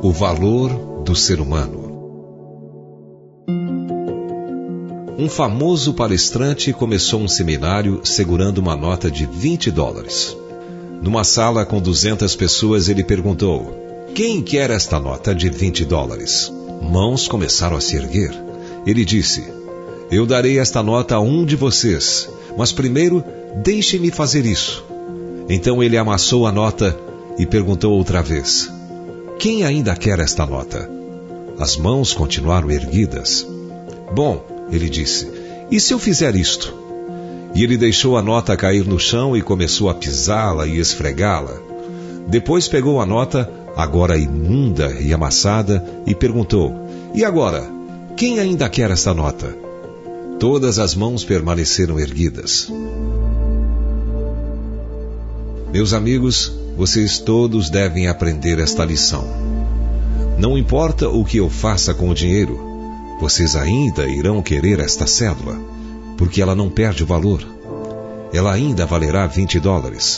O valor do ser humano. Um famoso palestrante começou um seminário segurando uma nota de $20. Numa sala com 200 pessoas, ele perguntou: quem quer esta nota de $20? Mãos começaram a se erguer. Ele disse: eu darei esta nota a um de vocês, mas primeiro deixe-me fazer isso. Então ele amassou a nota e perguntou outra vez: quem ainda quer esta nota? As mãos continuaram erguidas. Bom, ele disse, e se eu fizer isto? E ele deixou a nota cair no chão e começou a pisá-la e esfregá-la. Depois pegou a nota, agora imunda e amassada, e perguntou: e agora? Quem ainda quer esta nota? Todas as mãos permaneceram erguidas. Meus amigos, vocês todos devem aprender esta lição. Não importa o que eu faça com o dinheiro, vocês ainda irão querer esta cédula, porque ela não perde o valor. Ela ainda valerá $20.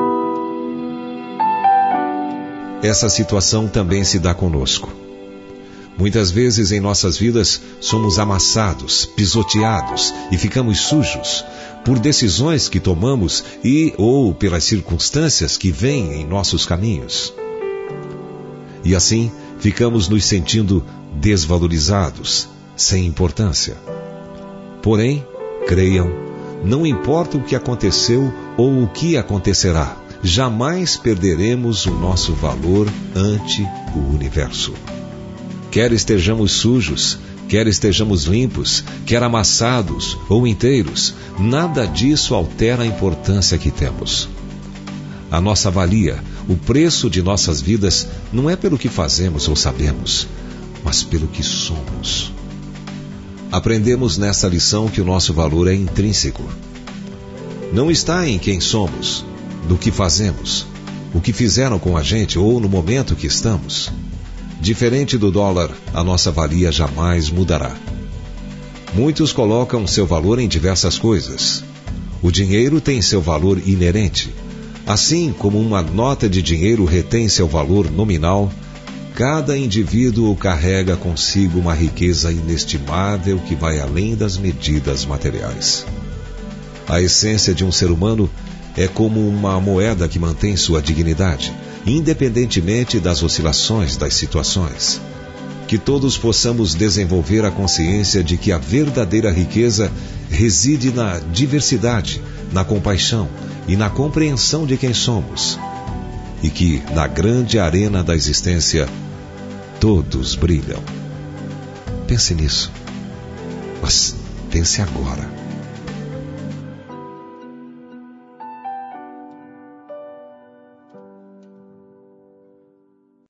Essa situação também se dá conosco. Muitas vezes em nossas vidas somos amassados, pisoteados e ficamos sujos por decisões que tomamos ou pelas circunstâncias que vêm em nossos caminhos. E assim ficamos nos sentindo desvalorizados, sem importância. Porém, creiam, não importa o que aconteceu ou o que acontecerá, jamais perderemos o nosso valor ante o universo. Quer estejamos sujos, quer estejamos limpos, quer amassados ou inteiros, nada disso altera a importância que temos. A nossa valia, o preço de nossas vidas, não é pelo que fazemos ou sabemos, mas pelo que somos. Aprendemos nesta lição que o nosso valor é intrínseco. Não está em quem somos, do que fazemos, o que fizeram com a gente ou no momento que estamos. Diferente do dólar, a nossa valia jamais mudará. Muitos colocam seu valor em diversas coisas. O dinheiro tem seu valor inerente. Assim como uma nota de dinheiro retém seu valor nominal, cada indivíduo carrega consigo uma riqueza inestimável que vai além das medidas materiais. A essência de um ser humano é como uma moeda que mantém sua dignidade, independentemente das oscilações das situações. Que todos possamos desenvolver a consciência de que a verdadeira riqueza reside na diversidade, na compaixão e na compreensão de quem somos. E que, na grande arena da existência, todos brilham. Pense nisso. Mas pense agora.